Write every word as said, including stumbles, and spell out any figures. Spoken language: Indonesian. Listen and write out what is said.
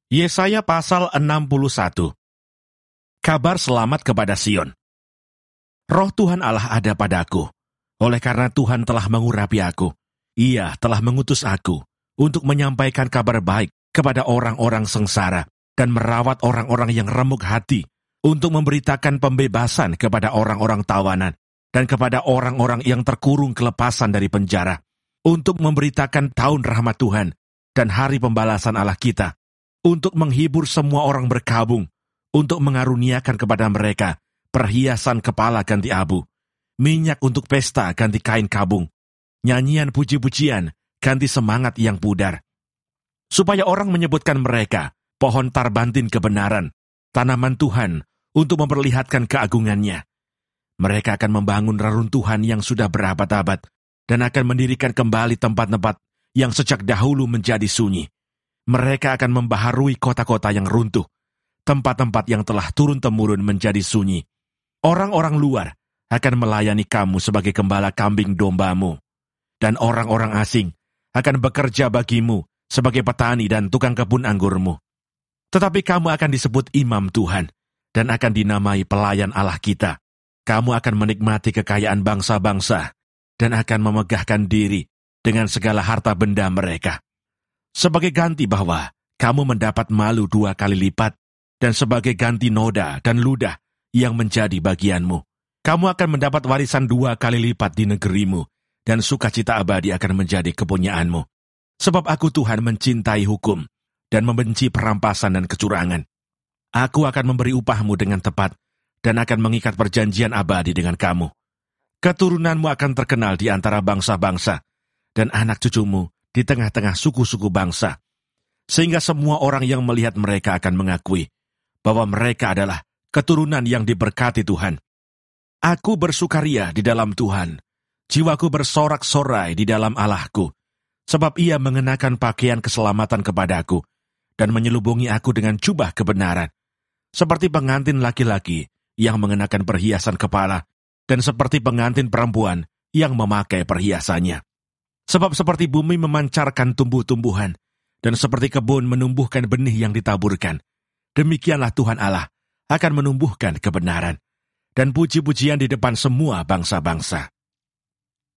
Yesaya pasal enam puluh satu. Kabar selamat kepada Sion. Roh Tuhan Allah ada padaku, oleh karena Tuhan telah mengurapi aku. Ia telah mengutus aku untuk menyampaikan kabar baik kepada orang-orang sengsara dan merawat orang-orang yang remuk hati, untuk memberitakan pembebasan kepada orang-orang tawanan dan kepada orang-orang yang terkurung kelepasan dari penjara, untuk memberitakan tahun rahmat Tuhan dan hari pembalasan Allah kita, untuk menghibur semua orang berkabung, untuk mengaruniakan kepada mereka perhiasan kepala ganti abu, minyak untuk pesta ganti kain kabung, nyanyian puji-pujian ganti semangat yang pudar. Supaya orang menyebutkan mereka pohon tarbantin kebenaran, tanaman Tuhan untuk memperlihatkan keagungannya. Mereka akan membangun reruntuhan yang sudah berabad-abad dan akan mendirikan kembali tempat-tempat yang sejak dahulu menjadi sunyi. Mereka akan membaharui kota-kota yang runtuh, tempat-tempat yang telah turun-temurun menjadi sunyi. Orang-orang luar akan melayani kamu sebagai gembala kambing dombamu, dan orang-orang asing akan bekerja bagimu sebagai petani dan tukang kebun anggurmu. Tetapi kamu akan disebut imam Tuhan, dan akan dinamai pelayan Allah kita. Kamu akan menikmati kekayaan bangsa-bangsa, dan akan memegahkan diri dengan segala harta benda mereka. Sebagai ganti bahwa kamu mendapat malu dua kali lipat, dan sebagai ganti noda dan ludah yang menjadi bagianmu, kamu akan mendapat warisan dua kali lipat di negerimu, dan sukacita abadi akan menjadi kepunyaanmu. Sebab aku Tuhan mencintai hukum, dan membenci perampasan dan kecurangan. Aku akan memberi upahmu dengan tepat, dan akan mengikat perjanjian abadi dengan kamu. Keturunanmu akan terkenal di antara bangsa-bangsa, dan anak cucumu di tengah-tengah suku-suku bangsa, sehingga semua orang yang melihat mereka akan mengakui bahwa mereka adalah keturunan yang diberkati Tuhan. Aku bersukaria di dalam Tuhan, jiwaku bersorak-sorai di dalam Allahku, sebab ia mengenakan pakaian keselamatan kepadaku, dan menyelubungi aku dengan jubah kebenaran, seperti pengantin laki-laki yang mengenakan perhiasan kepala, dan seperti pengantin perempuan yang memakai perhiasannya. Sebab seperti bumi memancarkan tumbuh-tumbuhan, dan seperti kebun menumbuhkan benih yang ditaburkan, demikianlah Tuhan Allah akan menumbuhkan kebenaran, dan puji-pujian di depan semua bangsa-bangsa.